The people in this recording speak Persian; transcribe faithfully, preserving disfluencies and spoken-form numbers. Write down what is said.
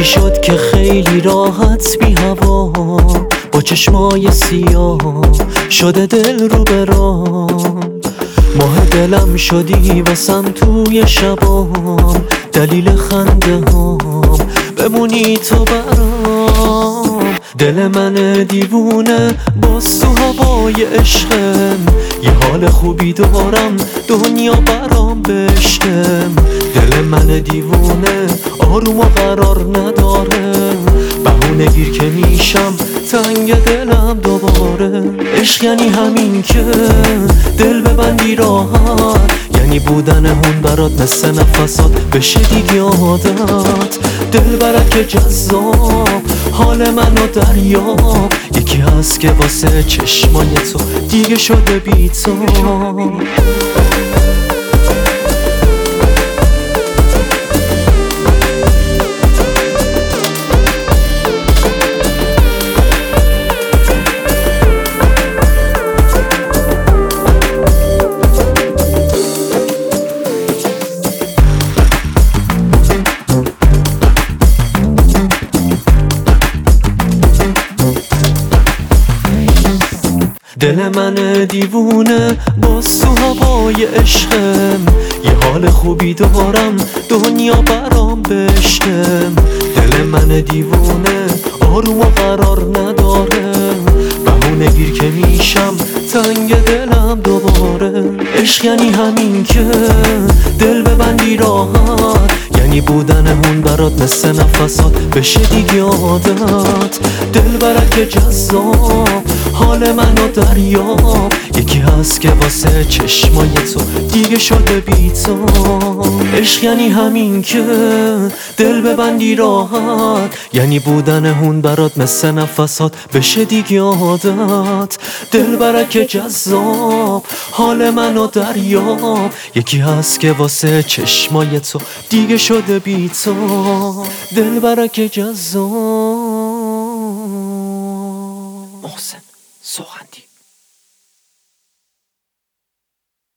چی شد که خیلی راحت بی هوا با چشمای سیاه شده دل رو برام. ماه دلم شدی واسم توی شبام، دلیل خنده هام بمونی تو برام. دل من دیوونه باز تو هوای عشقم، یه حال خوبی دارم دنیا برام بشکم. دل من دیوونه آروم و قرار نداره، بهونه گیر که میشم تنگ دلم دوباره. عشق یعنی همین که دل ببندی راحت، یعنی بودن هون برات مثل نفسات بشه دیگه عادت. دل برات که جذاب حال منو دریاب، یکی هست که واسه چشمای تو دیگه شده بی تو. دل من دیوونه باز تو هوای عشقم، یه حال خوبی دارم دنیا برام بشکم. دل من دیوونه آروم و قرار نداره، بهونه گیر که میشم تنگ دلم دوباره. عشق یعنی همین که دل ببندی راحت، یعنی بودن هون برات مثل نفسات بشه دیگه عادت. دل برات که جذاب حال منو دریاب، یکی هست که واسه چشمای تو دیگه شده بی تو. عشق یعنی همین که دل ببندی راحت، یعنی بودن هون برات مثل نفسات بشه دیگه عادت. دل برات که جذاب حال منو دریاب، یکی هست که واسه چشمای تو دیگه شده بی تو. دل برات که جذاب. محسن سوغندی.